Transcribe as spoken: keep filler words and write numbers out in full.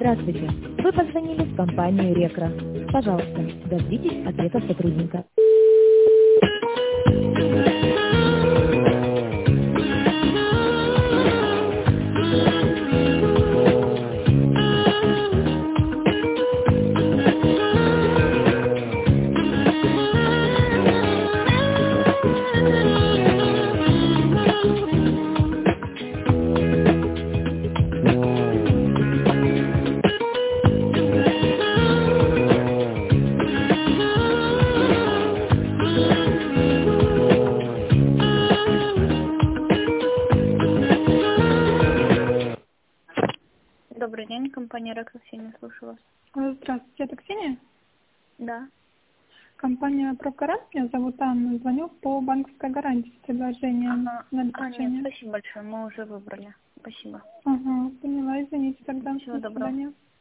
Здравствуйте. Вы позвонили в компанию «Рекра». Пожалуйста, дождитесь ответа сотрудника. Добрый день, компания «Рекра», Ксения, слушаю вас. Здравствуйте, это Ксения? Да. Компания «Профгарант», меня зовут Анна, звоню по банковской гарантии с предложением Ага. на А, обеспечение. нет, спасибо большое, мы уже выбрали. Спасибо. Ага, поняла, извините тогда. Всего До доброго. свидания.